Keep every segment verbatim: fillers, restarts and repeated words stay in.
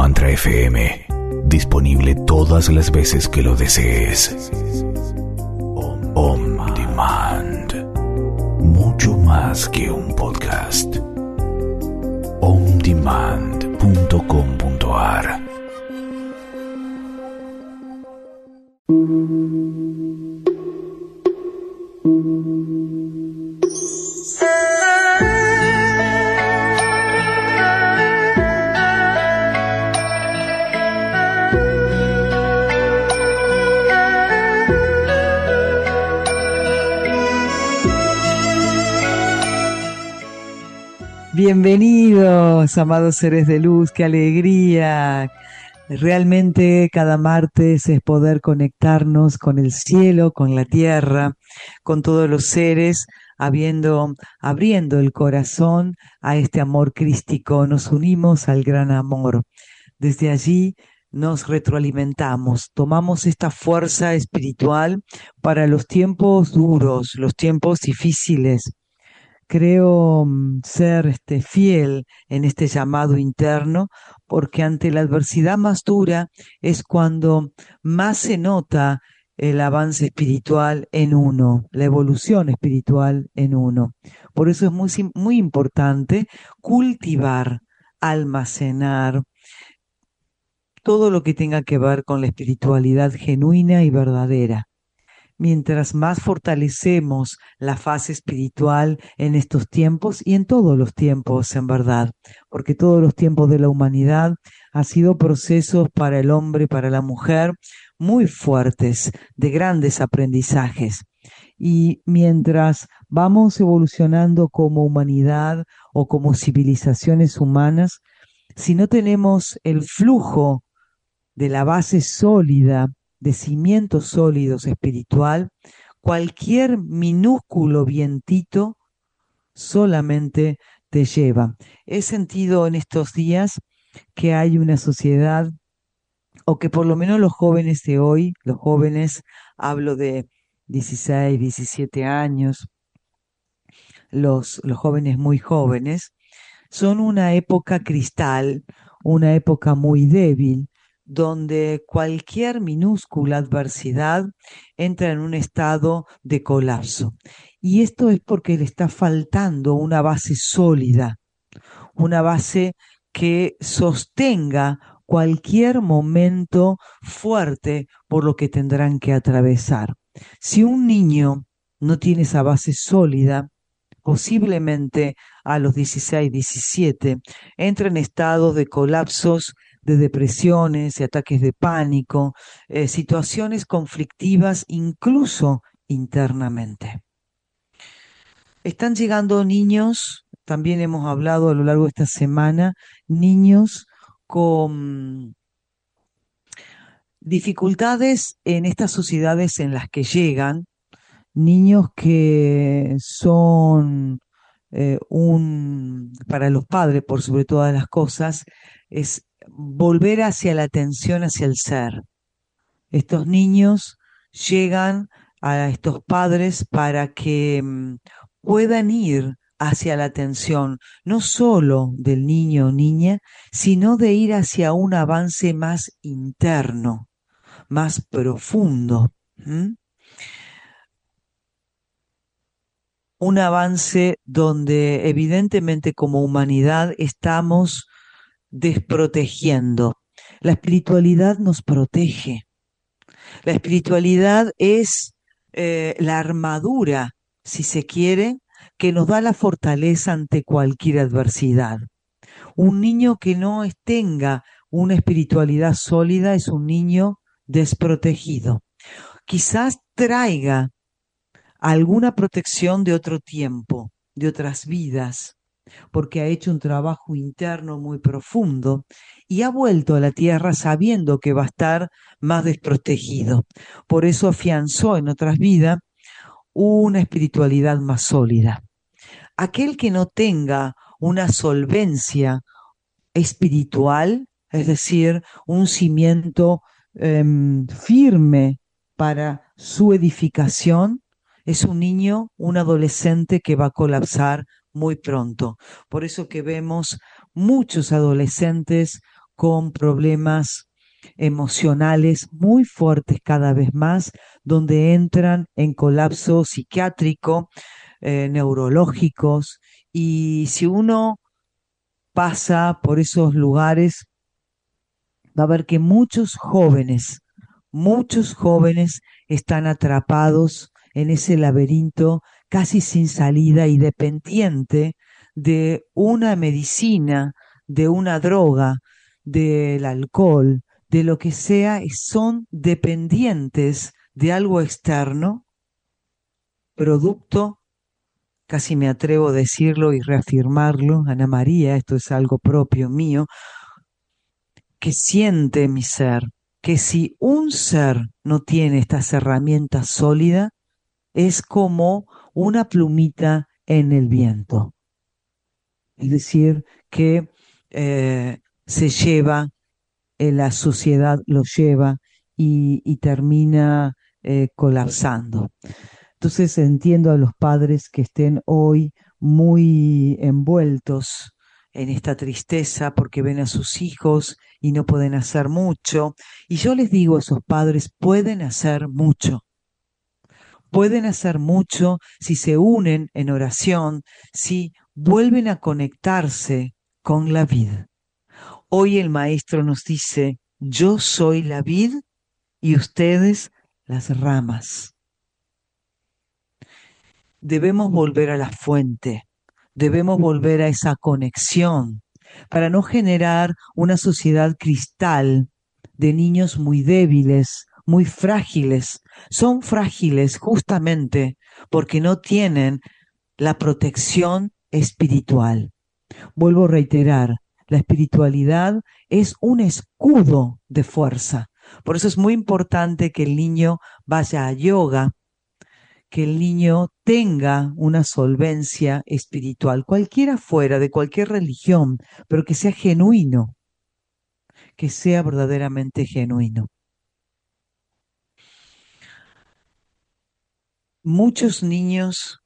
Mantra F M, disponible todas las veces que lo desees. On Demand, mucho más que un podcast. on demand punto com punto a r. Bienvenidos, amados seres de luz, qué alegría. Realmente cada martes es poder conectarnos con el cielo, con la tierra, con todos los seres, habiendo, abriendo el corazón a este amor crístico. Nos unimos al gran amor. Desde allí nos retroalimentamos, tomamos esta fuerza espiritual para los tiempos duros, los tiempos difíciles. Creo mm, ser este, fiel en este llamado interno, porque ante la adversidad más dura es cuando más se nota el avance espiritual en uno, la evolución espiritual en uno. Por eso es muy, sim- muy importante cultivar, almacenar todo lo que tenga que ver con la espiritualidad genuina y verdadera. Mientras más fortalecemos la fase espiritual en estos tiempos y en todos los tiempos, en verdad, porque todos los tiempos de la humanidad han sido procesos para el hombre, para la mujer, muy fuertes, de grandes aprendizajes. Y mientras vamos evolucionando como humanidad o como civilizaciones humanas, si no tenemos el flujo de la base sólida, de cimientos sólidos espiritual, cualquier minúsculo vientito solamente te lleva. He sentido en estos días que hay una sociedad, o que por lo menos los jóvenes de hoy, los jóvenes, hablo de dieciséis, diecisiete años, los, los jóvenes muy jóvenes, son una época cristal, una época muy débil, donde cualquier minúscula adversidad entra en un estado de colapso. Y esto es porque le está faltando una base sólida, una base que sostenga cualquier momento fuerte por lo que tendrán que atravesar. Si un niño no tiene esa base sólida, posiblemente a los dieciséis, diecisiete, entra en estados de colapsos, de depresiones, de ataques de pánico, eh, situaciones conflictivas incluso internamente. Están llegando niños, también hemos hablado a lo largo de esta semana, niños con dificultades en estas sociedades en las que llegan, niños que son eh, un, para los padres, por sobre todas las cosas, es volver hacia la atención hacia el ser. Estos niños llegan a estos padres para que mm, puedan ir hacia la atención, no solo del niño o niña, sino de ir hacia un avance más interno, más profundo. ¿Mm? Un avance donde evidentemente como humanidad estamos desprotegiendo. La espiritualidad nos protege. La espiritualidad es eh, la armadura, si se quiere, que nos da la fortaleza ante cualquier adversidad. Un niño que no tenga una espiritualidad sólida es un niño desprotegido. Quizás traiga alguna protección de otro tiempo, de otras vidas, porque ha hecho un trabajo interno muy profundo y ha vuelto a la tierra sabiendo que va a estar más desprotegido. Por eso afianzó en otras vidas una espiritualidad más sólida. Aquel que no tenga una solvencia espiritual, es decir, un cimiento eh, firme para su edificación, es un niño, un adolescente que va a colapsar muy pronto. Por eso que vemos muchos adolescentes con problemas emocionales muy fuertes cada vez más, donde entran en colapso psiquiátrico, eh, neurológicos, y si uno pasa por esos lugares, va a ver que muchos jóvenes, muchos jóvenes están atrapados en ese laberinto casi sin salida y dependiente de una medicina, de una droga, del alcohol, de lo que sea, y son dependientes de algo externo, producto, casi me atrevo a decirlo y reafirmarlo, Ana María, esto es algo propio mío, que siente mi ser, que si un ser no tiene estas herramientas sólidas, es como una plumita en el viento. Es decir, que eh, se lleva, eh, la sociedad lo lleva y, y termina eh, colapsando. Entonces entiendo a los padres que estén hoy muy envueltos en esta tristeza porque ven a sus hijos y no pueden hacer mucho. Y yo les digo a esos padres, pueden hacer mucho. Pueden hacer mucho si se unen en oración, si vuelven a conectarse con la vida. Hoy el maestro nos dice, yo soy la vid y ustedes las ramas. Debemos volver a la fuente, debemos volver a esa conexión para no generar una sociedad cristal de niños muy débiles, muy frágiles. Son frágiles justamente porque no tienen la protección espiritual. Vuelvo a reiterar, la espiritualidad es un escudo de fuerza. Por eso es muy importante que el niño vaya a yoga, que el niño tenga una solvencia espiritual, cualquiera fuera, de cualquier religión, pero que sea genuino, que sea verdaderamente genuino. Muchos niños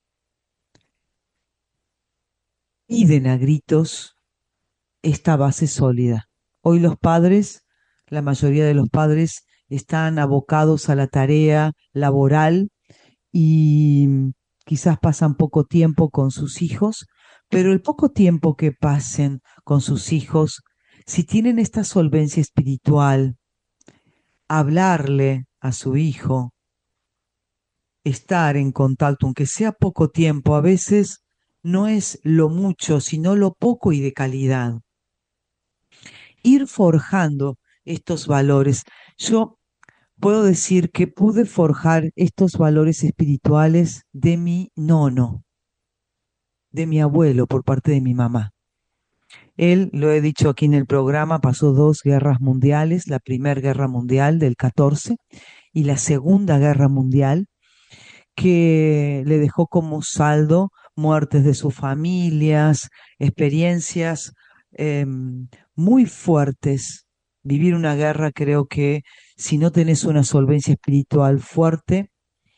piden a gritos esta base sólida. Hoy los padres, la mayoría de los padres, están abocados a la tarea laboral y quizás pasan poco tiempo con sus hijos, pero el poco tiempo que pasen con sus hijos, si tienen esta solvencia espiritual, hablarle a su hijo, estar en contacto, aunque sea poco tiempo, a veces no es lo mucho, sino lo poco y de calidad. Ir forjando estos valores. Yo puedo decir que pude forjar estos valores espirituales de mi nono, de mi abuelo por parte de mi mamá. Él, lo he dicho aquí en el programa, pasó dos guerras mundiales, la Primera Guerra Mundial del catorce y la Segunda Guerra Mundial, que le dejó como saldo muertes de sus familias, experiencias eh, muy fuertes. Vivir una guerra, creo que si no tenés una solvencia espiritual fuerte,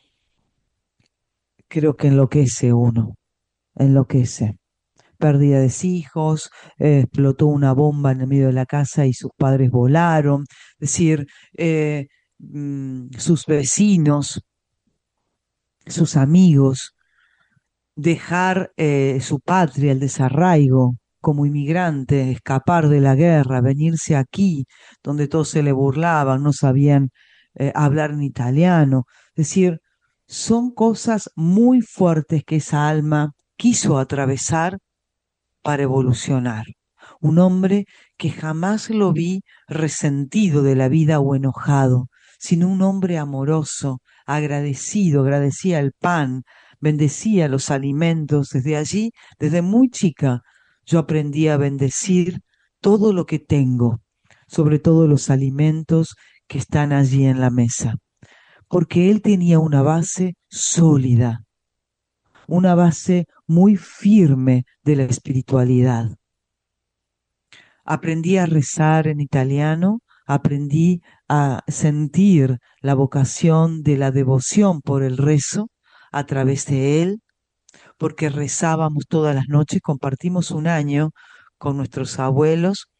creo que enloquece uno, enloquece. Pérdida de hijos, eh, explotó una bomba en el medio de la casa y sus padres volaron, es decir, eh, mm, sus vecinos, sus amigos, dejar eh, su patria, el desarraigo, como inmigrante, escapar de la guerra, venirse aquí, donde todos se le burlaban, no sabían eh, hablar en italiano. Es decir, son cosas muy fuertes que esa alma quiso atravesar para evolucionar. Un hombre que jamás lo vi resentido de la vida o enojado, sino un hombre amoroso, agradecido, agradecía el pan, bendecía los alimentos. Desde allí, desde muy chica, yo aprendí a bendecir todo lo que tengo, sobre todo los alimentos que están allí en la mesa, porque él tenía una base sólida, una base muy firme de la espiritualidad. Aprendí a rezar en italiano, aprendí a sentir la vocación de la devoción por el rezo a través de él, porque rezábamos todas las noches, compartimos un año con nuestros abuelos,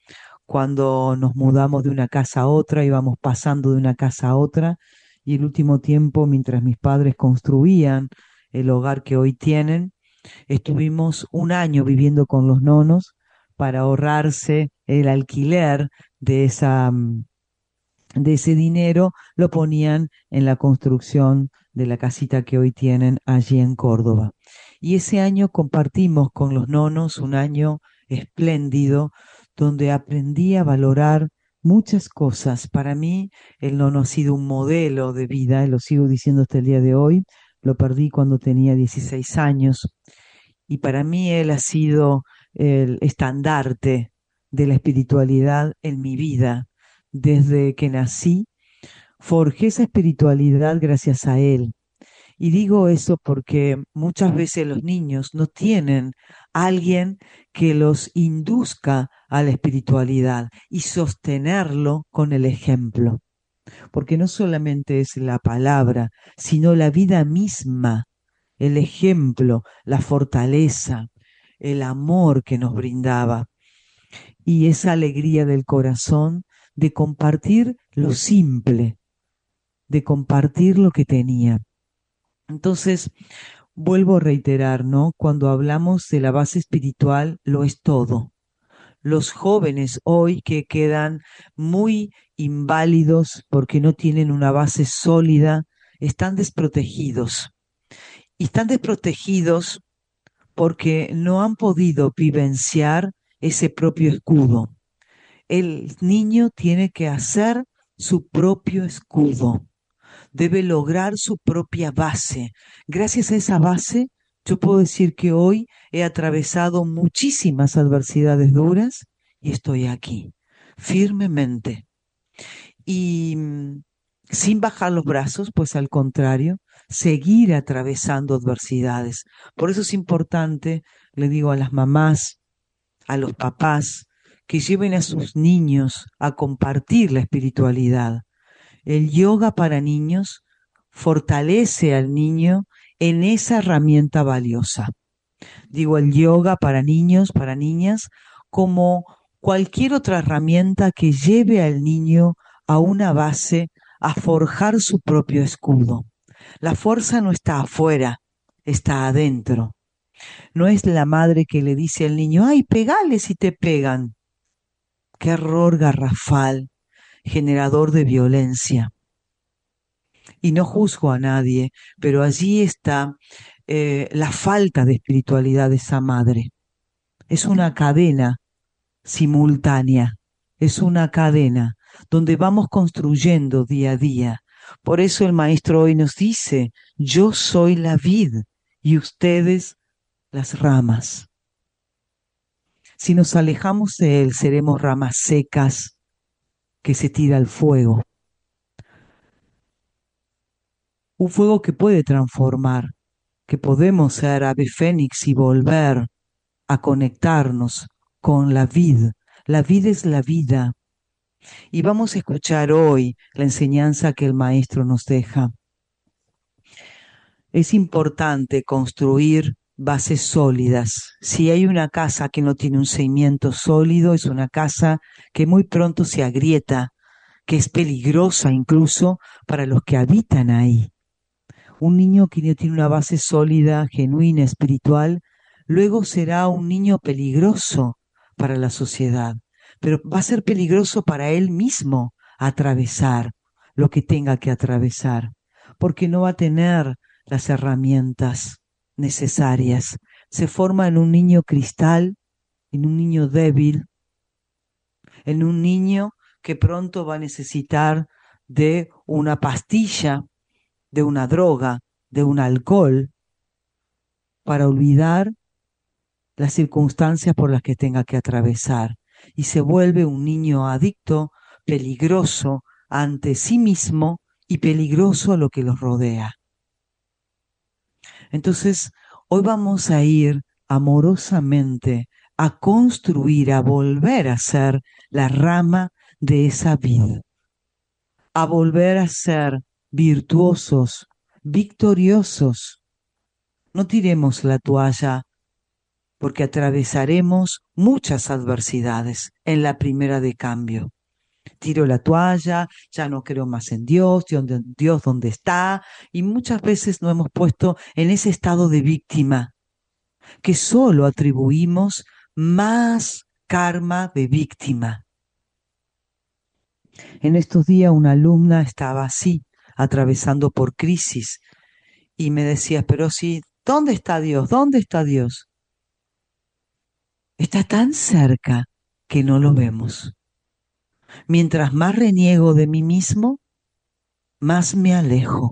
cuando nos mudamos de una casa a otra, íbamos pasando de una casa a otra, y el último tiempo, mientras mis padres construían el hogar que hoy tienen, estuvimos un año viviendo con los nonos para ahorrarse el alquiler de esa, mm, de ese dinero, lo ponían en la construcción de la casita que hoy tienen allí en Córdoba. Y ese año compartimos con los nonos un año espléndido donde aprendí a valorar muchas cosas. Para mí el nono ha sido un modelo de vida, y lo sigo diciendo hasta el día de hoy. Lo perdí cuando tenía dieciséis años y para mí él ha sido el estandarte de la espiritualidad en mi vida. Desde que nací, forjé esa espiritualidad gracias a él. Y digo eso porque muchas veces los niños no tienen alguien que los induzca a la espiritualidad y sostenerlo con el ejemplo. Porque no solamente es la palabra, sino la vida misma, el ejemplo, la fortaleza, el amor que nos brindaba y esa alegría del corazón de compartir lo simple, de compartir lo que tenía. Entonces, vuelvo a reiterar, ¿no? Cuando hablamos de la base espiritual, lo es todo. Los jóvenes hoy que quedan muy inválidos porque no tienen una base sólida, están desprotegidos. Y están desprotegidos porque no han podido vivenciar ese propio escudo. El niño tiene que hacer su propio escudo, debe lograr su propia base. Gracias a esa base, yo puedo decir que hoy he atravesado muchísimas adversidades duras y estoy aquí, firmemente. Y mm, sin bajar los brazos, pues al contrario, seguir atravesando adversidades. Por eso es importante, le digo a las mamás, a los papás, que lleven a sus niños a compartir la espiritualidad. El yoga para niños fortalece al niño en esa herramienta valiosa. Digo el yoga para niños, para niñas, como cualquier otra herramienta que lleve al niño a una base, a forjar su propio escudo. La fuerza no está afuera, está adentro. No es la madre que le dice al niño, ay, pegale si te pegan. Qué error garrafal, generador de violencia. Y no juzgo a nadie, pero allí está eh, la falta de espiritualidad de esa madre. Es una cadena simultánea, es una cadena donde vamos construyendo día a día. Por eso el maestro hoy nos dice, yo soy la vid y ustedes las ramas. Si nos alejamos de él, seremos ramas secas que se tira al fuego. Un fuego que puede transformar, que podemos ser ave fénix y volver a conectarnos con la vid. La vid es la vida. Y vamos a escuchar hoy la enseñanza que el maestro nos deja. Es importante construir bases sólidas. Si hay una casa que no tiene un cimiento sólido, es una casa que muy pronto se agrieta, que es peligrosa incluso para los que habitan ahí. Un niño que no tiene una base sólida, genuina, espiritual, luego será un niño peligroso para la sociedad, pero va a ser peligroso para él mismo atravesar lo que tenga que atravesar, porque no va a tener las herramientas necesarias. Se forma en un niño cristal, en un niño débil, en un niño que pronto va a necesitar de una pastilla, de una droga, de un alcohol, para olvidar las circunstancias por las que tenga que atravesar. Y se vuelve un niño adicto, peligroso ante sí mismo y peligroso a lo que los rodea. Entonces, hoy vamos a ir amorosamente a construir, a volver a ser la rama de esa vida, a volver a ser virtuosos, victoriosos. No tiremos la toalla porque atravesaremos muchas adversidades en la primera de cambio. Tiro la toalla, ya no creo más en Dios, Dios, Dios dónde está, y muchas veces nos hemos puesto en ese estado de víctima, que solo atribuimos más karma de víctima. En estos días una alumna estaba así, atravesando por crisis, y me decía, pero si, ¿dónde está Dios? ¿Dónde está Dios? Está tan cerca que no lo vemos. Mientras más reniego de mí mismo, más me alejo.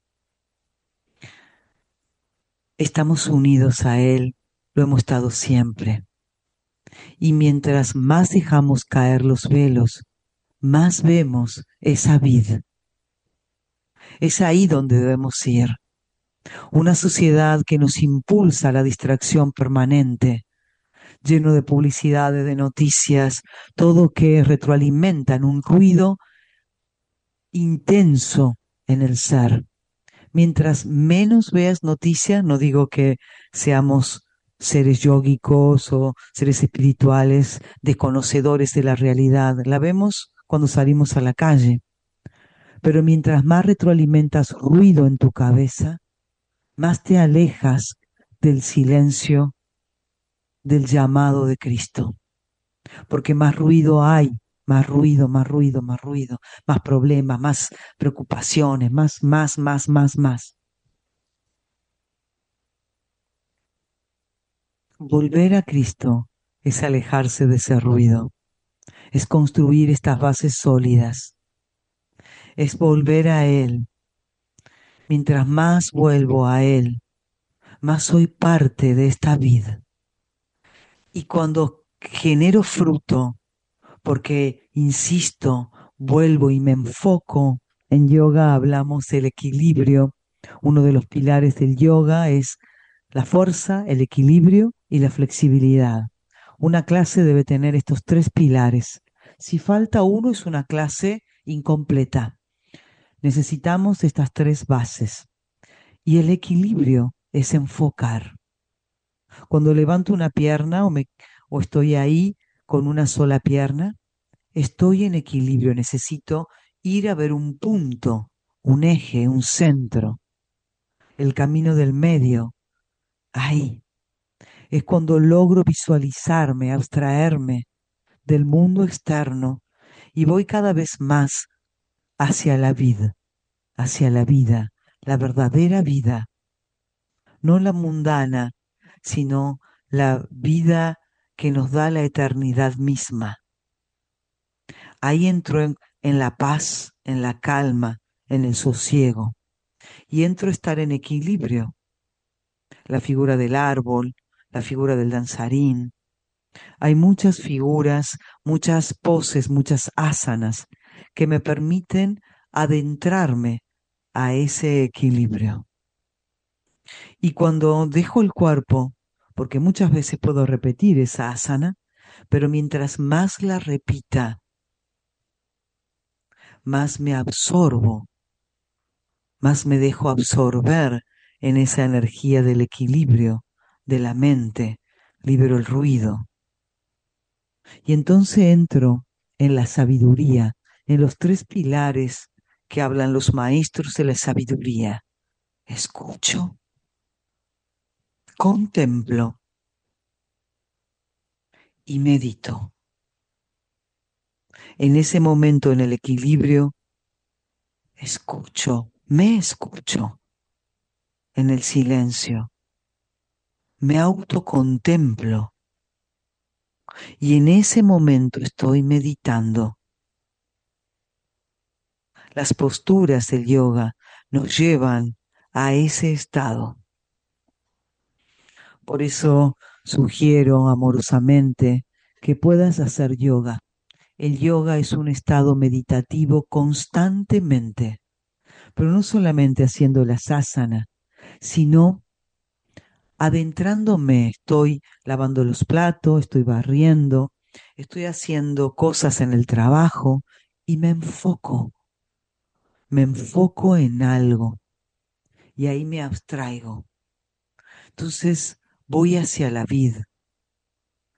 Estamos unidos a Él, lo hemos estado siempre. Y mientras más dejamos caer los velos, más vemos esa vid. Es ahí donde debemos ir. Una sociedad que nos impulsa a la distracción permanente, lleno de publicidades, de noticias, todo que retroalimenta en un ruido intenso en el ser. Mientras menos veas noticias, no digo que seamos seres yógicos o seres espirituales, desconocedores de la realidad, la vemos cuando salimos a la calle, pero mientras más retroalimentas ruido en tu cabeza, más te alejas del silencio, del llamado de Cristo, porque más ruido hay, más ruido, más ruido, más ruido, más problemas, más preocupaciones, más, más, más, más, más. Volver a Cristo es alejarse de ese ruido, es construir estas bases sólidas, es volver a Él. Mientras más vuelvo a Él, más soy parte de esta vida. Y cuando genero fruto, porque, insisto, vuelvo y me enfoco, en yoga hablamos del equilibrio. Uno de los pilares del yoga es la fuerza, el equilibrio y la flexibilidad. Una clase debe tener estos tres pilares. Si falta uno, es una clase incompleta. Necesitamos estas tres bases. Y el equilibrio es enfocar. Cuando levanto una pierna o, me, o estoy ahí con una sola pierna, estoy en equilibrio. Necesito ir a ver un punto, un eje, un centro. El camino del medio. Ahí. Es cuando logro visualizarme, abstraerme del mundo externo y voy cada vez más hacia la vida, hacia la vida, la verdadera vida, no la mundana, sino la vida que nos da la eternidad misma. Ahí entro en, en la paz, en la calma, en el sosiego, y entro a estar en equilibrio. La figura del árbol, la figura del danzarín. Hay muchas figuras, muchas poses, muchas asanas que me permiten adentrarme a ese equilibrio. Y cuando dejo el cuerpo, porque muchas veces puedo repetir esa asana, pero mientras más la repita, más me absorbo, más me dejo absorber en esa energía del equilibrio de la mente, libero el ruido. Y entonces entro en la sabiduría, en los tres pilares que hablan los maestros de la sabiduría. Escucho, contemplo y medito. En ese momento, en el equilibrio, escucho, me escucho en el silencio, me autocontemplo y en ese momento estoy meditando. Las posturas del yoga nos llevan a ese estado. Por eso sugiero amorosamente que puedas hacer yoga. El yoga es un estado meditativo constantemente, pero no solamente haciendo las asanas, sino adentrándome. Estoy lavando los platos, estoy barriendo, estoy haciendo cosas en el trabajo y me enfoco, me enfoco en algo y ahí me abstraigo. Entonces voy hacia la vid,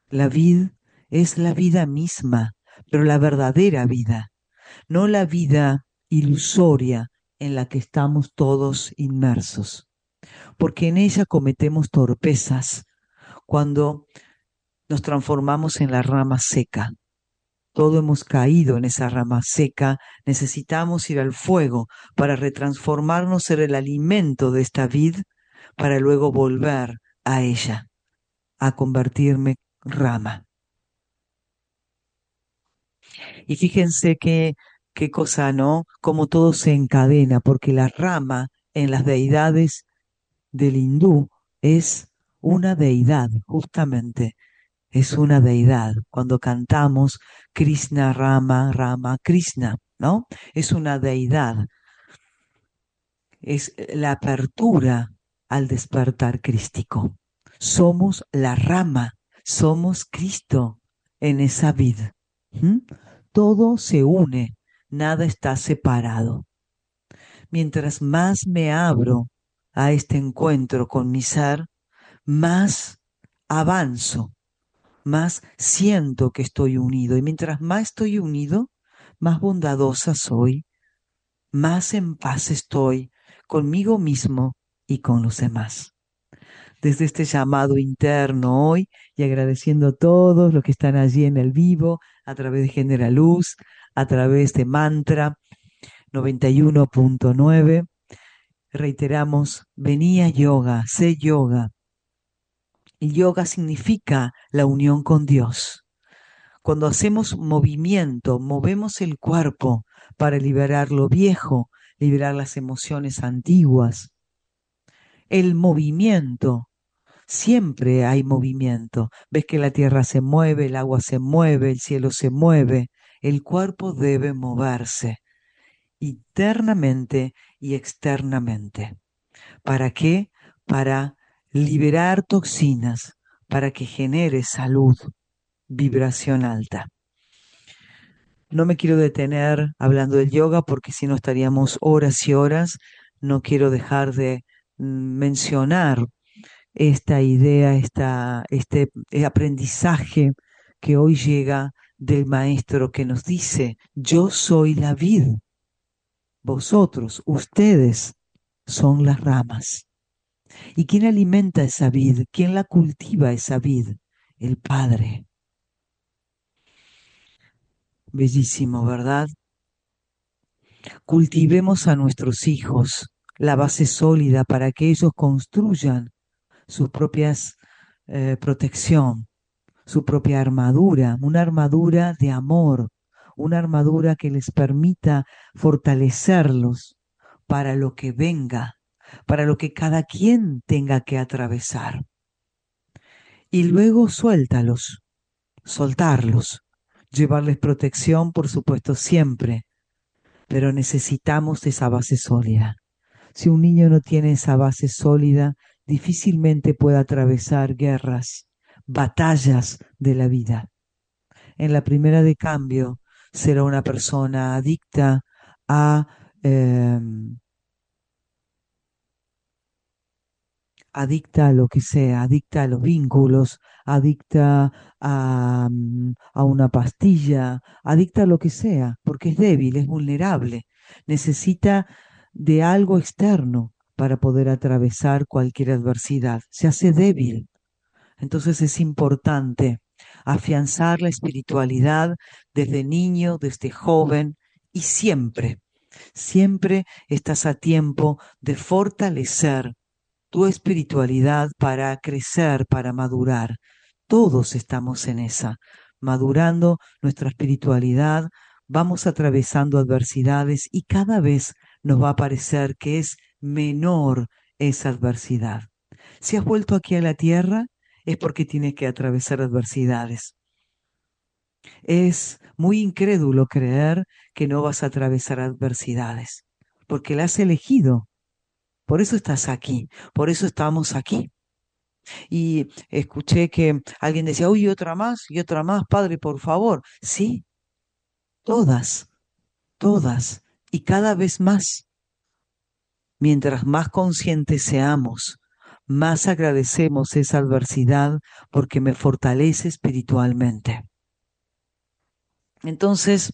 La vid es la vida misma, pero la verdadera vida, no la vida ilusoria en la que estamos todos inmersos, porque en ella cometemos torpezas cuando nos transformamos en la rama seca. Todo hemos caído en esa rama seca, necesitamos ir al fuego para retransformarnos, ser el alimento de esta vid, para luego volver a ella, a convertirme rama. Y fíjense que, qué cosa, ¿no? Cómo todo se encadena, porque la rama en las deidades del hindú es una deidad, justamente, es una deidad. Cuando cantamos Krishna, Rama, Rama, Krishna, ¿no? Es una deidad, es la apertura al despertar crístico. Somos la rama, somos Cristo en esa vid. ¿Mm? Todo se une, nada está separado. Mientras más me abro a este encuentro con mi ser, más avanzo, más siento que estoy unido. Y mientras más estoy unido, más bondadosa soy, más en paz estoy conmigo mismo y con los demás. Desde este llamado interno hoy y agradeciendo a todos los que están allí en el vivo, a través de Genera Luz, a través de Mantra noventa y uno punto nueve, reiteramos, venía yoga, sé yoga. Y yoga significa la unión con Dios. Cuando hacemos movimiento, movemos el cuerpo para liberar lo viejo, liberar las emociones antiguas. El movimiento, siempre hay movimiento. Ves que la tierra se mueve, el agua se mueve, el cielo se mueve. El cuerpo debe moverse internamente y externamente. ¿Para qué? Para liberar toxinas, para que genere salud, vibración alta. No me quiero detener hablando del yoga porque si no estaríamos horas y horas. No quiero dejar de mencionar esta idea, esta, este aprendizaje que hoy llega del maestro que nos dice, yo soy la vid, vosotros, ustedes son las ramas. ¿Y quién alimenta esa vid? ¿Quién la cultiva esa vid? El Padre. Bellísimo, ¿verdad? Cultivemos a nuestros hijos la base sólida para que ellos construyan sus propias eh, protección, su propia armadura, una armadura de amor, una armadura que les permita fortalecerlos para lo que venga, para lo que cada quien tenga que atravesar. Y luego suéltalos, soltarlos, llevarles protección, por supuesto, siempre, pero necesitamos esa base sólida. Si un niño no tiene esa base sólida, difícilmente puede atravesar guerras, batallas de la vida. En la primera de cambio, será una persona adicta a eh, adicta a lo que sea, adicta a los vínculos, adicta a, a una pastilla, adicta a lo que sea, porque es débil, es vulnerable, necesita de algo externo para poder atravesar cualquier adversidad, se hace débil. Entonces es importante afianzar la espiritualidad desde niño, desde joven y siempre, siempre estás a tiempo de fortalecer tu espiritualidad para crecer, para madurar. Todos estamos en esa, madurando nuestra espiritualidad, vamos atravesando adversidades y cada vez nos va a parecer que es menor esa adversidad. Si has vuelto aquí a la tierra, es porque tienes que atravesar adversidades. Es muy incrédulo creer que no vas a atravesar adversidades, porque la has elegido. Por eso estás aquí, por eso estamos aquí. Y escuché que alguien decía, uy, otra más, y otra más, padre, por favor. Sí, todas, todas, y cada vez más. Mientras más conscientes seamos, más agradecemos esa adversidad porque me fortalece espiritualmente. Entonces,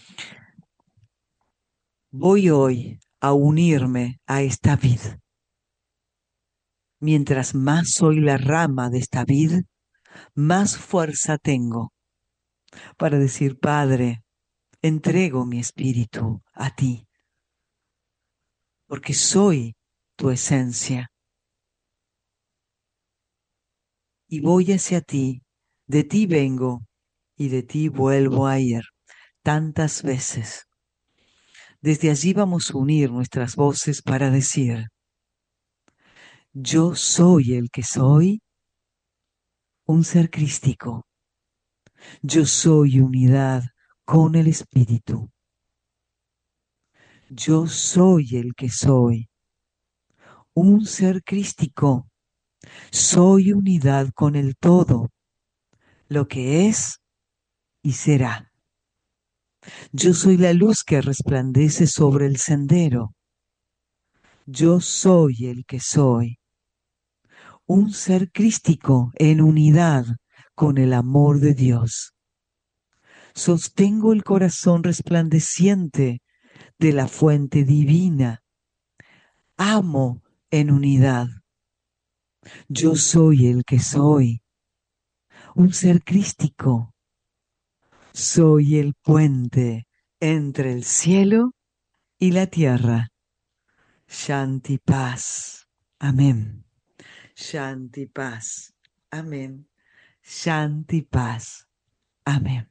voy hoy a unirme a esta vid. Mientras más soy la rama de esta vid, más fuerza tengo para decir, Padre, entrego mi espíritu a ti, porque soy tu esencia. Y voy hacia ti, de ti vengo y de ti vuelvo a ir tantas veces. Desde allí vamos a unir nuestras voces para decir, yo soy el que soy, un ser crístico. Yo soy unidad con el Espíritu. Yo soy el que soy, un ser crístico. Soy unidad con el todo, lo que es y será. Yo soy la luz que resplandece sobre el sendero. Yo soy el que soy, un ser crístico en unidad con el amor de Dios. Sostengo el corazón resplandeciente de la fuente divina. Amo en unidad. Yo soy el que soy, un ser crístico. Soy el puente entre el cielo y la tierra. Shanti paz. Amén. Shanti paz. Amén. Shanti paz. Amén.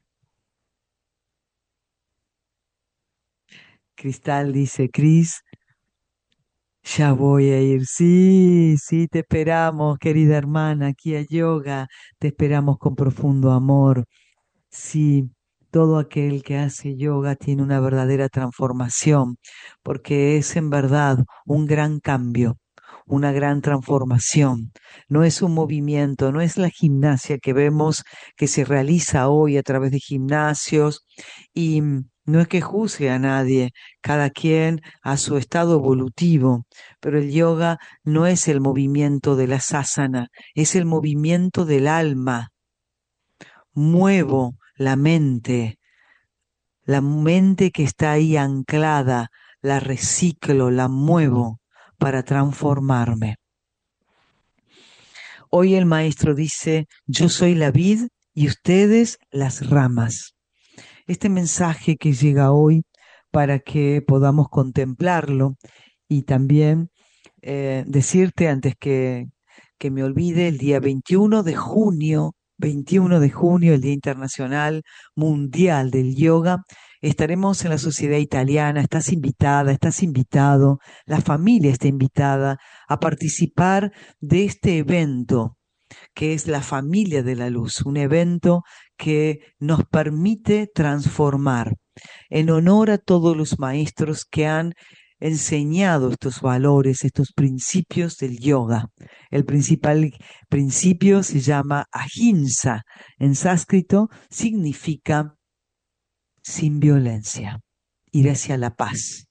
Cristal dice, Cris, ya voy a ir. Sí, sí, te esperamos, querida hermana, aquí a yoga. Te esperamos con profundo amor. Sí, todo aquel que hace yoga tiene una verdadera transformación, porque es en verdad un gran cambio, una gran transformación. No es un movimiento, no es la gimnasia que vemos que se realiza hoy a través de gimnasios y no es que juzgue a nadie, cada quien a su estado evolutivo, pero el yoga no es el movimiento de la asana, es el movimiento del alma. Muevo la mente, la mente que está ahí anclada, la reciclo, la muevo para transformarme. Hoy el maestro dice, yo soy la vid y ustedes las ramas. Este mensaje que llega hoy para que podamos contemplarlo y también eh, decirte antes que, que me olvide, el día veintiuno de junio, veintiuno de junio, el Día Internacional Mundial del Yoga, estaremos en la Sociedad Italiana, estás invitada, estás invitado, la familia está invitada a participar de este evento que es la familia de la luz, un evento que nos permite transformar en honor a todos los maestros que han enseñado estos valores, estos principios del yoga. El principal principio se llama ahimsa. En sánscrito significa sin violencia, ir hacia la paz.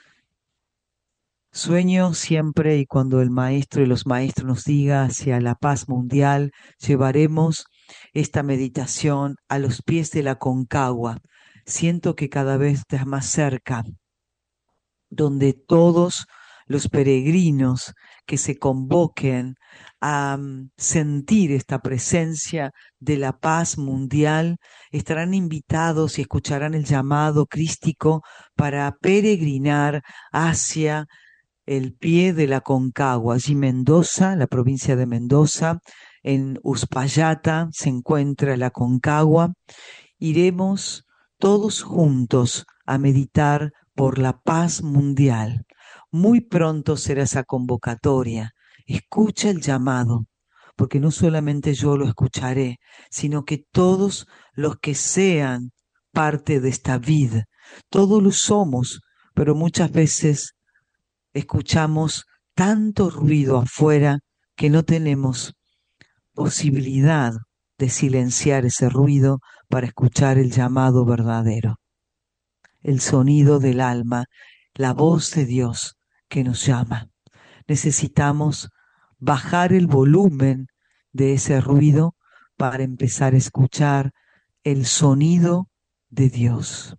Sueño siempre y cuando el maestro y los maestros nos digan hacia la paz mundial, llevaremos esta meditación a los pies de la Aconcagua. Siento que cada vez está más cerca, donde todos los peregrinos que se convoquen a um, sentir esta presencia de la paz mundial estarán invitados y escucharán el llamado crístico para peregrinar hacia el pie de la Aconcagua. Allí Mendoza, la provincia de Mendoza, en Uspallata se encuentra la Aconcagua. Iremos todos juntos a meditar por la paz mundial. Muy pronto será esa convocatoria. Escucha el llamado, porque no solamente yo lo escucharé, sino que todos los que sean parte de esta vida, todos lo somos, pero muchas veces escuchamos tanto ruido afuera que no tenemos posibilidad de silenciar ese ruido para escuchar el llamado verdadero, el sonido del alma, la voz de Dios que nos llama. Necesitamos bajar el volumen de ese ruido para empezar a escuchar el sonido de Dios.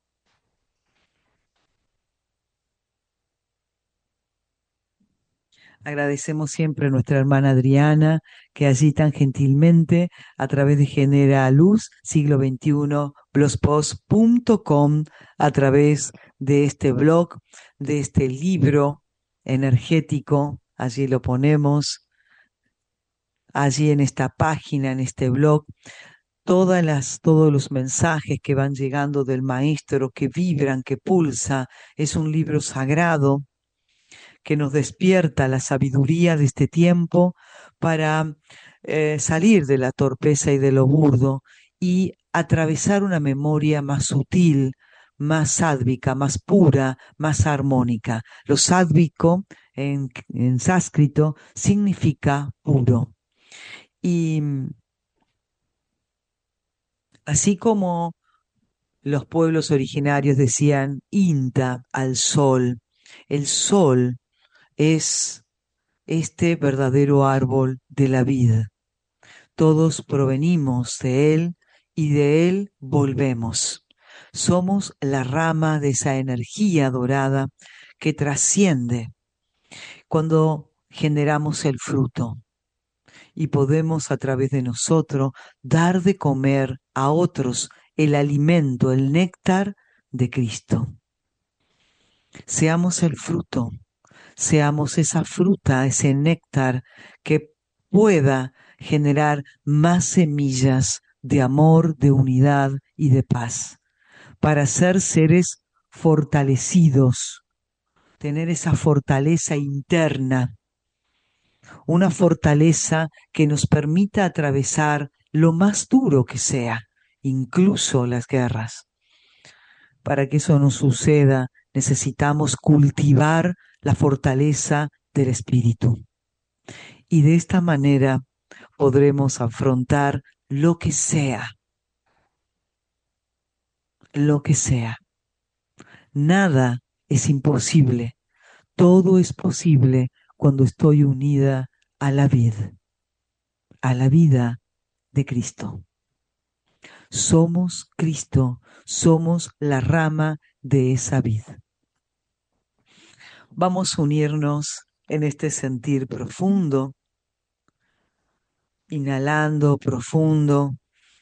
Agradecemos siempre a nuestra hermana Adriana, que allí tan gentilmente, a través de Genera Luz, siglo veintiuno, blogspot punto com, a través de este blog, de este libro energético, allí lo ponemos, allí en esta página, en este blog, todas las, todos los mensajes que van llegando del Maestro, que vibran, que pulsa. Es un libro sagrado que nos despierta la sabiduría de este tiempo para eh, salir de la torpeza y de lo burdo y atravesar una memoria más sutil, más sádvica, más pura, más armónica. Lo sádvico en, en sánscrito significa puro. Y así como los pueblos originarios decían Inta al sol, el sol es este verdadero árbol de la vida. Todos provenimos de él y de él volvemos. Somos la rama de esa energía dorada que trasciende cuando generamos el fruto y podemos a través de nosotros dar de comer a otros el alimento, el néctar de Cristo. Seamos el fruto. Seamos esa fruta, ese néctar que pueda generar más semillas de amor, de unidad y de paz, para ser seres fortalecidos, tener esa fortaleza interna, una fortaleza que nos permita atravesar lo más duro que sea, incluso las guerras. Para que eso no suceda, necesitamos cultivar la fortaleza del espíritu. Y de esta manera podremos afrontar lo que sea, lo que sea. Nada es imposible, todo es posible cuando estoy unida a la vida, a la vida de Cristo. Somos Cristo, somos la rama de esa vida. Vamos a unirnos en este sentir profundo, inhalando profundo,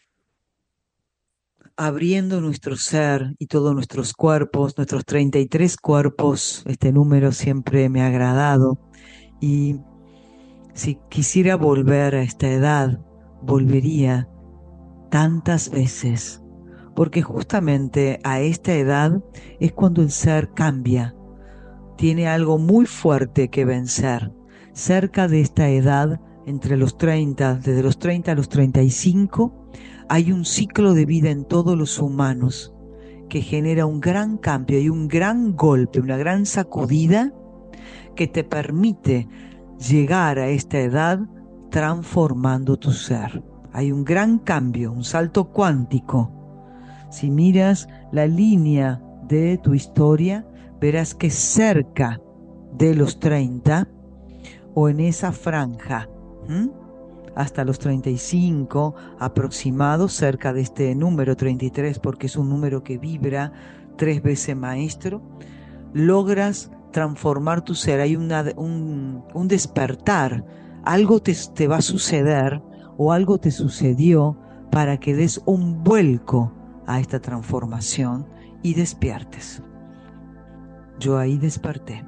abriendo nuestro ser y todos nuestros cuerpos, nuestros treinta y tres cuerpos. Este número siempre me ha agradado y si quisiera volver a esta edad, volvería tantas veces, porque justamente a esta edad es cuando el ser cambia, tiene algo muy fuerte que vencer. Cerca de esta edad, entre los treinta, desde los treinta a los treinta y cinco, hay un ciclo de vida en todos los humanos que genera un gran cambio y un gran golpe, una gran sacudida que te permite llegar a esta edad transformando tu ser. Hay un gran cambio, un salto cuántico. Si miras la línea de tu historia, verás que cerca de los treinta o en esa franja, ¿m? hasta los treinta y cinco aproximados, cerca de este número treinta y tres, porque es un número que vibra tres veces maestro, logras transformar tu ser. Hay una, un, un despertar, algo te, te va a suceder o algo te sucedió para que des un vuelco a esta transformación y despiertes. Yo ahí desperté.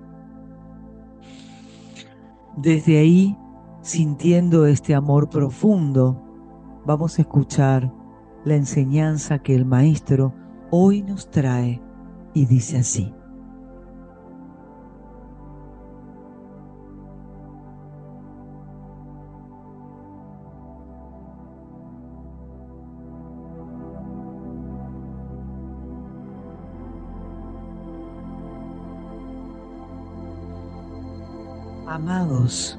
Desde ahí, sintiendo este amor profundo, vamos a escuchar la enseñanza que el Maestro hoy nos trae y dice así. Amados,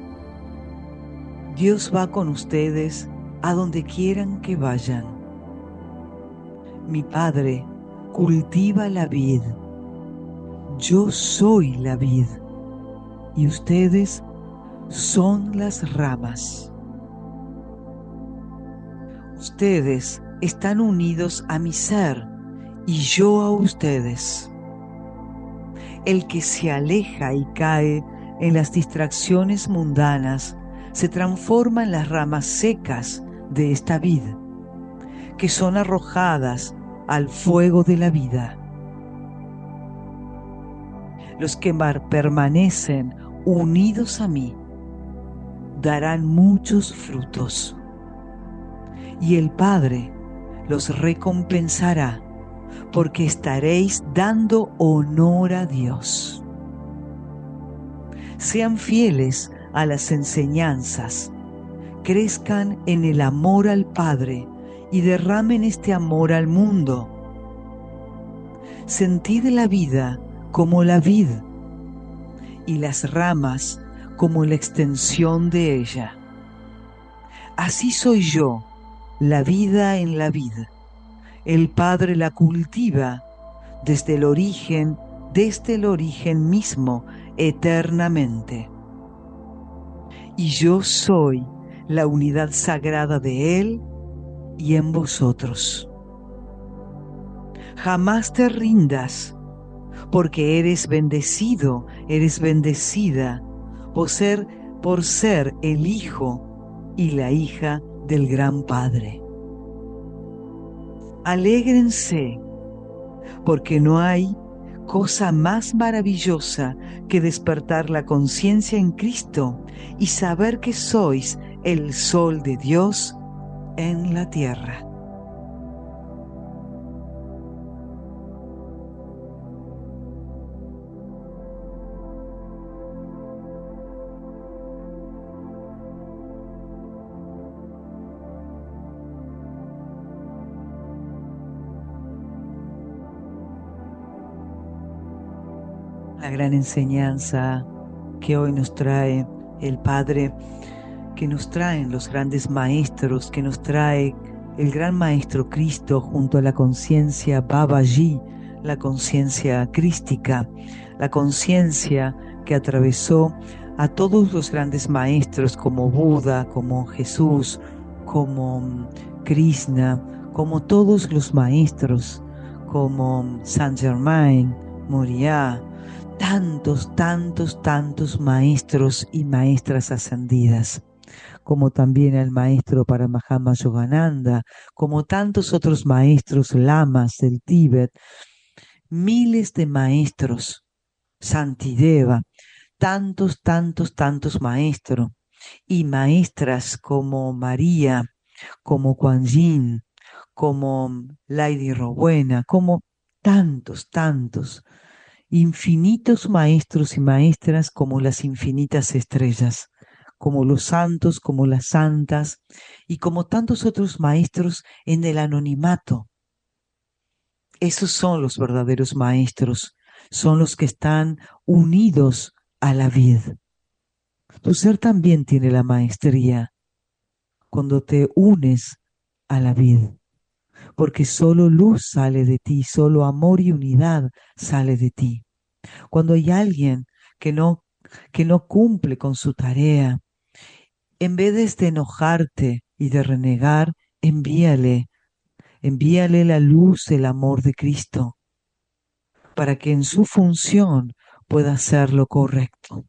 Dios va con ustedes a donde quieran que vayan. Mi Padre cultiva la vid. Yo soy la vid y ustedes son las ramas. Ustedes están unidos a mi ser y yo a ustedes. El que se aleja y cae en las distracciones mundanas se transforma en las ramas secas de esta vid, que son arrojadas al fuego de la vida. Los que permanecen unidos a mí darán muchos frutos, y el Padre los recompensará, porque estaréis dando honor a Dios. Sean fieles a las enseñanzas, crezcan en el amor al Padre y derramen este amor al mundo. Sentid la vida como la vid y las ramas como la extensión de ella. Así soy yo, la vida en la vid. El Padre la cultiva desde el origen, desde el origen mismo, eternamente. Y yo soy la unidad sagrada de Él y en vosotros. Jamás te rindas, porque eres bendecido, eres bendecida por ser, por ser el Hijo y la hija del gran Padre. Alégrense, porque no hay cosa más maravillosa que despertar la conciencia en Cristo y saber que sois el sol de Dios en la tierra. La gran enseñanza que hoy nos trae el Padre, que nos traen los grandes maestros, que nos trae el gran Maestro Cristo junto a la conciencia Babaji, la conciencia crística, la conciencia que atravesó a todos los grandes maestros como Buda, como Jesús, como Krishna, como todos los maestros, como Saint Germain, Moria, tantos, tantos, tantos maestros y maestras ascendidas, como también el maestro Paramahama Yogananda, como tantos otros maestros lamas del Tíbet, miles de maestros, Santideva, tantos, tantos, tantos maestros y maestras como María, como Kuan Yin, como Lady Rowena, como tantos, tantos, infinitos maestros y maestras como las infinitas estrellas, como los santos, como las santas y como tantos otros maestros en el anonimato. Esos son los verdaderos maestros, son los que están unidos a la vid. Tu ser también tiene la maestría cuando te unes a la vid, porque solo luz sale de ti, solo amor y unidad sale de ti. Cuando hay alguien que no, que no cumple con su tarea, en vez de enojarte y de renegar, envíale, envíale la luz del amor de Cristo, para que en su función pueda hacer lo correcto.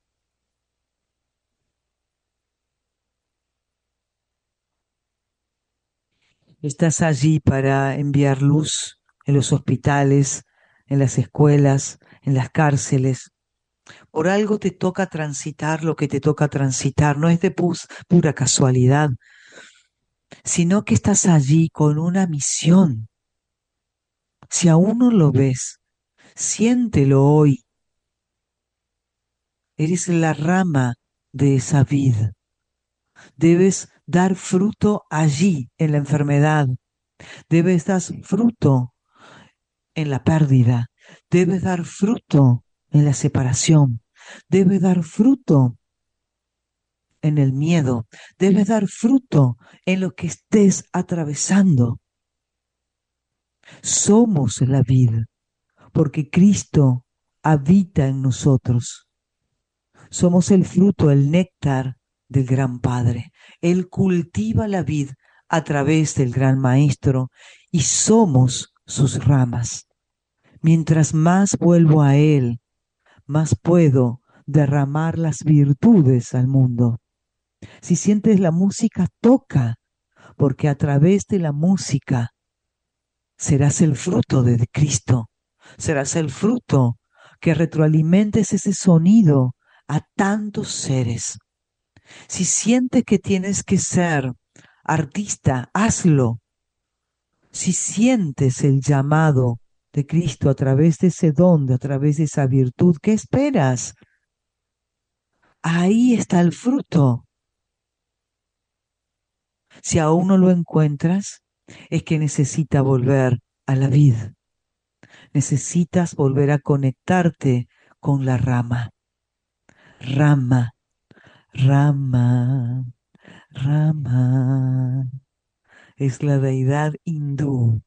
Estás allí para enviar luz en los hospitales, en las escuelas, en las cárceles. Por algo te toca transitar lo que te toca transitar, no es de pus, pura casualidad, sino que estás allí con una misión. Si aún no lo ves, siéntelo hoy. Eres la rama de esa vid. Debes dar fruto allí, en la enfermedad. Debes dar fruto en la pérdida. Debes dar fruto en la separación. Debes dar fruto en el miedo. Debes dar fruto en lo que estés atravesando. Somos la vid, porque Cristo habita en nosotros. Somos el fruto, el néctar del gran Padre. Él cultiva la vid a través del gran Maestro y somos sus ramas. Mientras más vuelvo a Él, más puedo derramar las virtudes al mundo. Si sientes la música, toca, porque a través de la música serás el fruto de Cristo, serás el fruto que retroalimentes ese sonido a tantos seres. Si sientes que tienes que ser artista, hazlo. Si sientes el llamado de Cristo a través de ese don, a través de esa virtud, ¿qué esperas? Ahí está el fruto. Si aún no lo encuentras, es que necesita volver a la vid. Necesitas volver a conectarte con la rama. Rama, rama, rama. Es la deidad hindú.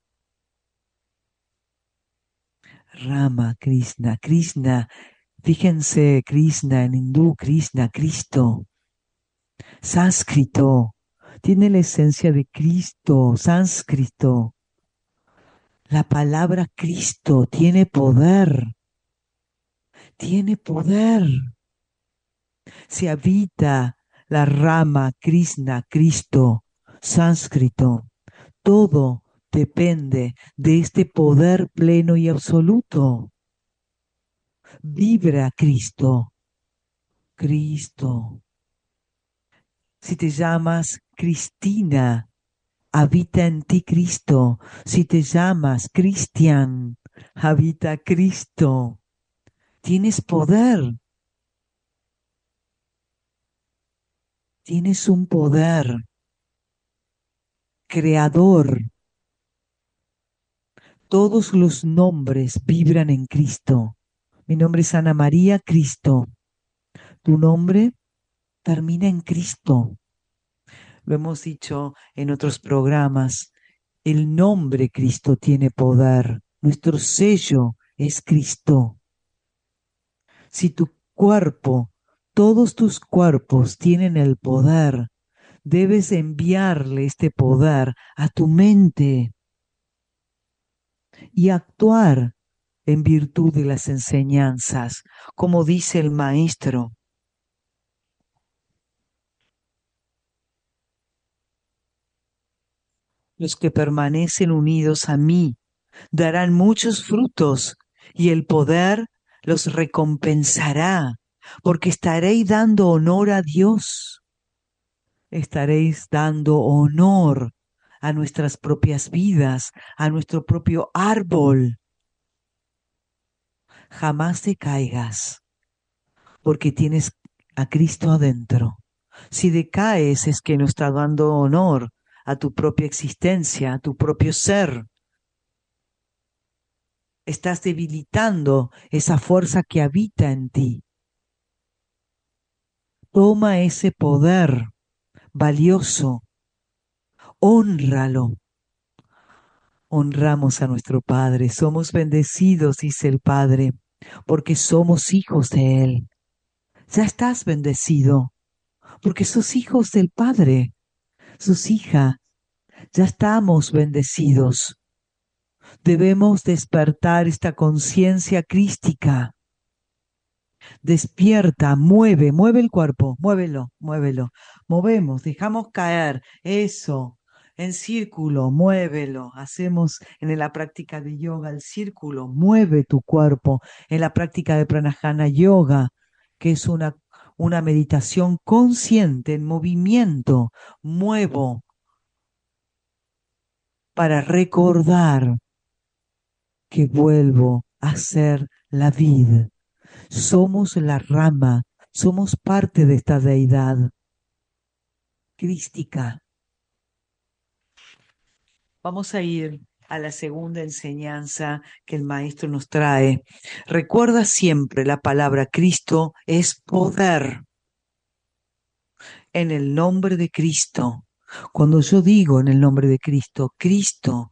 Rama, Krishna, Krishna. Fíjense, Krishna en hindú, Krishna, Cristo. Sánscrito. Tiene la esencia de Cristo, sánscrito. La palabra Cristo tiene poder. Tiene poder. Se habita la rama Krishna, Cristo, sánscrito. Todo depende de este poder pleno y absoluto. Vibra Cristo, Cristo. Si te llamas Cristina, habita en ti Cristo. Si te llamas Cristian, habita Cristo. Tienes poder. Tienes un poder creador. Todos los nombres vibran en Cristo. Mi nombre es Ana María Cristo. Tu nombre termina en Cristo. Lo hemos dicho en otros programas. El nombre Cristo tiene poder. Nuestro sello es Cristo. Si tu cuerpo, todos tus cuerpos tienen el poder, debes enviarle este poder a tu mente y actuar en virtud de las enseñanzas, como dice el Maestro. Los que permanecen unidos a mí darán muchos frutos y el poder los recompensará, porque estaréis dando honor a Dios. Estaréis dando honor a nuestras propias vidas, a nuestro propio árbol. Jamás te caigas, porque tienes a Cristo adentro. Si decaes es que no estás dando honor a tu propia existencia, a tu propio ser. Estás debilitando esa fuerza que habita en ti. Toma ese poder valioso, hónralo. Honramos a nuestro Padre, somos bendecidos, dice el Padre, porque somos hijos de Él. Ya estás bendecido, porque sos hijos del Padre, sos hija, ya estamos bendecidos. Debemos despertar esta conciencia crística. Despierta, mueve, mueve el cuerpo, muévelo, muévelo. Movemos, dejamos caer, eso, en círculo, muévelo. Hacemos en la práctica de yoga el círculo, mueve tu cuerpo. En la práctica de pranayama yoga, que es una, una meditación consciente, en movimiento, muevo para recordar que vuelvo a ser la vid. Somos la rama, somos parte de esta deidad crística. Vamos a ir a la segunda enseñanza que el Maestro nos trae. Recuerda siempre, la palabra Cristo es poder. En el nombre de Cristo. Cuando yo digo en el nombre de Cristo, Cristo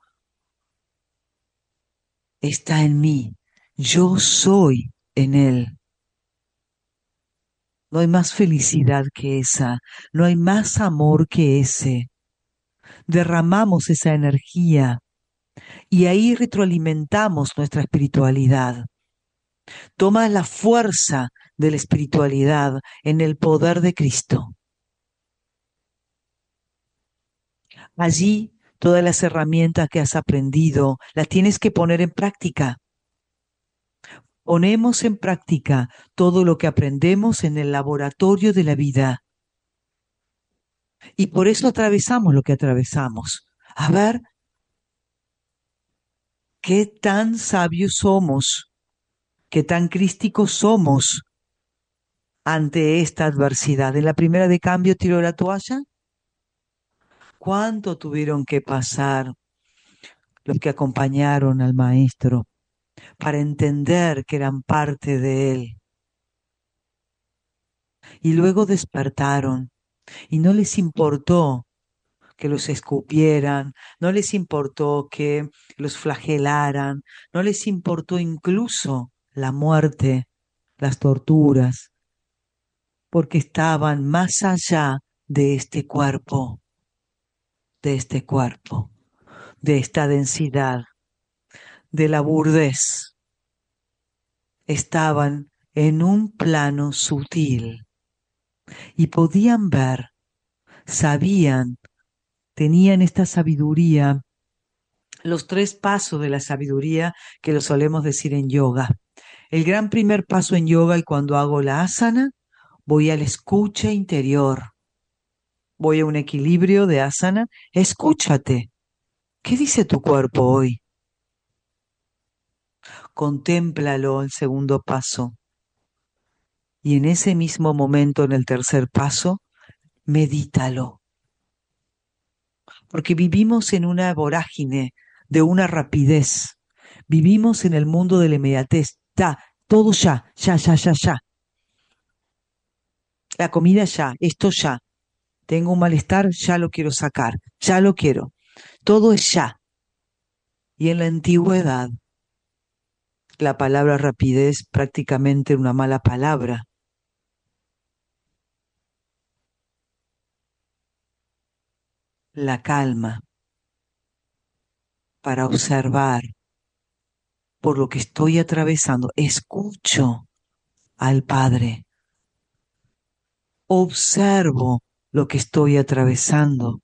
está en mí, yo soy en Él. No hay más felicidad que esa, no hay más amor que ese. Derramamos esa energía y ahí retroalimentamos nuestra espiritualidad. Toma la fuerza de la espiritualidad en el poder de Cristo. Allí todas las herramientas que has aprendido las tienes que poner en práctica. Ponemos en práctica todo lo que aprendemos en el laboratorio de la vida. Y por eso atravesamos lo que atravesamos. A ver, ¿qué tan sabios somos? ¿Qué tan crísticos somos ante esta adversidad? En la primera de cambio tiró la toalla. ¿Cuánto tuvieron que pasar los que acompañaron al maestro para entender que eran parte de él? Y luego despertaron y no les importó que los escupieran, no les importó que los flagelaran, no les importó incluso la muerte, las torturas, porque estaban más allá de este cuerpo, de este cuerpo, de esta densidad, de la burdez. Estaban en un plano sutil y podían ver, sabían, tenían esta sabiduría, los tres pasos de la sabiduría que lo solemos decir en yoga. El gran primer paso en yoga, y cuando hago la asana, voy a la escucha interior. Voy a un equilibrio de asana. Escúchate. ¿Qué dice tu cuerpo hoy? Contémplalo, el segundo paso. Y en ese mismo momento, en el tercer paso, medítalo. Porque vivimos en una vorágine de una rapidez. Vivimos en el mundo de la inmediatez. Ya, todo ya, ya, ya, ya, ya. La comida ya, esto ya. Tengo un malestar, ya lo quiero sacar, ya lo quiero. Todo es ya. Y en la antigüedad, la palabra rapidez prácticamente era una mala palabra. La calma para observar por lo que estoy atravesando. Escucho al Padre. Observo lo que estoy atravesando.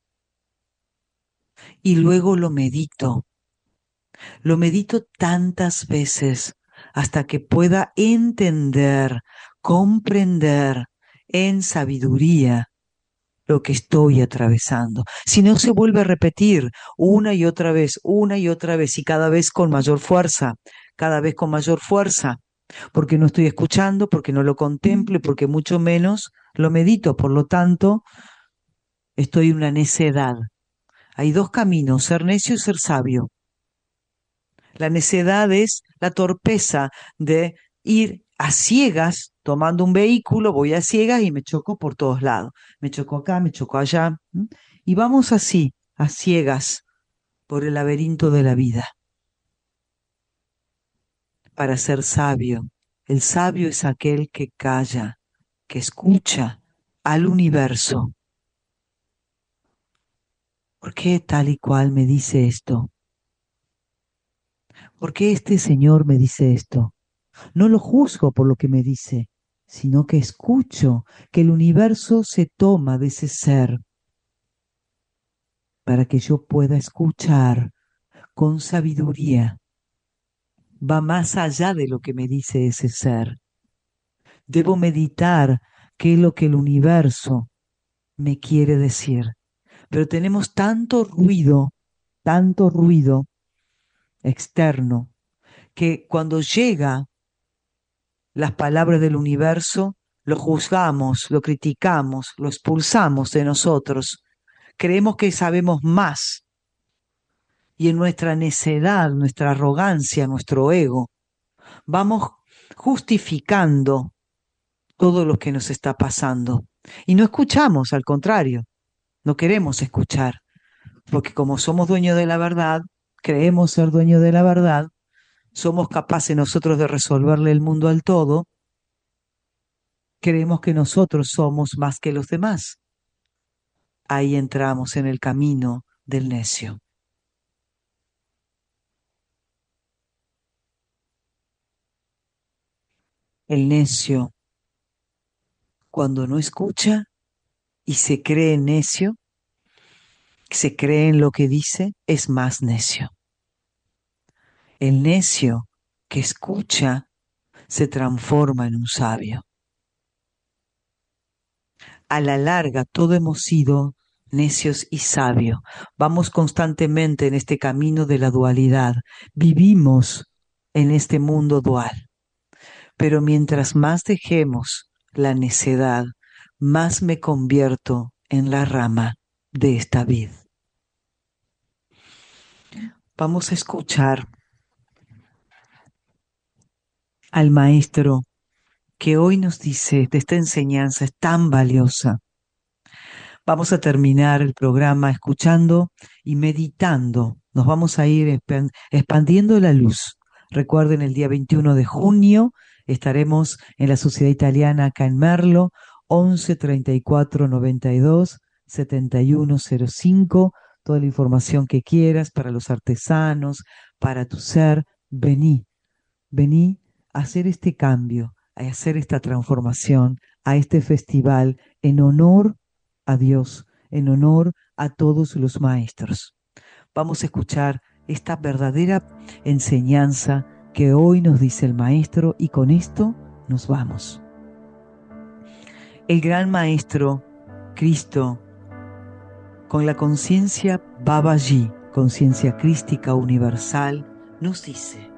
Y luego lo medito. Lo medito tantas veces hasta que pueda entender, comprender en sabiduría lo que estoy atravesando. Si no, se vuelve a repetir una y otra vez, una y otra vez, y cada vez con mayor fuerza, cada vez con mayor fuerza, porque no estoy escuchando, porque no lo contemplo y porque mucho menos lo medito. Por lo tanto, estoy en una necedad. Hay dos caminos, ser necio y ser sabio. La necedad es la torpeza de ir a ciegas, tomando un vehículo, voy a ciegas y me choco por todos lados. Me choco acá, me choco allá. ¿m? Y vamos así, a ciegas, por el laberinto de la vida. Para ser sabio, el sabio es aquel que calla, que escucha al universo. ¿Por qué tal y cual me dice esto? ¿Por qué este señor me dice esto? No lo juzgo por lo que me dice, sino que escucho que el universo se toma de ese ser para que yo pueda escuchar con sabiduría. Va más allá de lo que me dice ese ser. Debo meditar qué es lo que el universo me quiere decir. Pero tenemos tanto ruido, tanto ruido externo, que cuando llega las palabras del universo, lo juzgamos, lo criticamos, lo expulsamos de nosotros. Creemos que sabemos más. Y en nuestra necedad, nuestra arrogancia, nuestro ego, vamos justificando todo lo que nos está pasando. Y no escuchamos, al contrario, no queremos escuchar. Porque como somos dueños de la verdad, creemos ser dueños de la verdad, somos capaces nosotros de resolverle el mundo al todo, creemos que nosotros somos más que los demás. Ahí entramos en el camino del necio. El necio, cuando no escucha y se cree necio, se cree en lo que dice, es más necio. El necio que escucha se transforma en un sabio. A la larga, todos hemos sido necios y sabios. Vamos constantemente en este camino de la dualidad. Vivimos en este mundo dual. Pero mientras más dejemos la necedad, más me convierto en la rama de esta vid. Vamos a escuchar al maestro que hoy nos dice de esta enseñanza es tan valiosa. Vamos a terminar el programa escuchando y meditando. Nos vamos a ir expandiendo la luz. Recuerden, el día veintiuno de junio estaremos en la Sociedad Italiana acá en Merlo, once treinta y cuatro noventa y dos setenta y uno cero cinco. Toda la información que quieras para los artesanos, para tu ser. Vení, vení a hacer este cambio, a hacer esta transformación, a este festival en honor a Dios, en honor a todos los maestros. Vamos a escuchar esta verdadera enseñanza que hoy nos dice el maestro y con esto nos vamos. El gran maestro Cristo, con la conciencia Babaji, conciencia crística universal, nos dice: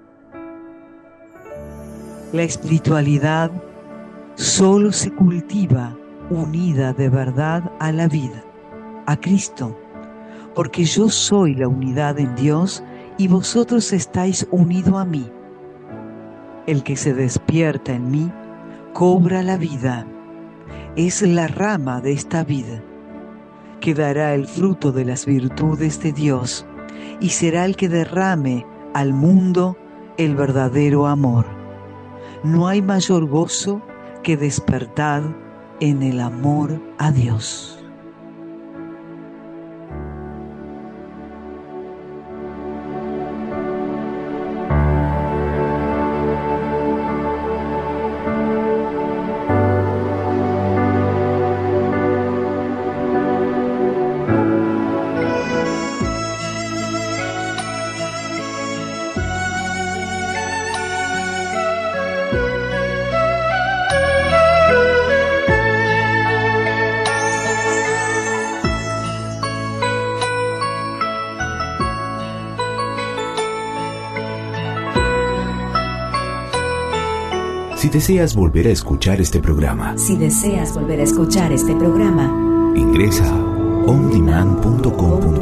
la espiritualidad solo se cultiva unida de verdad a la vida, a Cristo, porque yo soy la unidad en Dios y vosotros estáis unidos a mí. El que se despierta en mí cobra la vida, es la rama de esta vida, que dará el fruto de las virtudes de Dios y será el que derrame al mundo el verdadero amor. No hay mayor gozo que despertar en el amor a Dios. Si deseas volver a escuchar este programa, Si deseas volver a escuchar este programa, ingresa a on demand punto com punto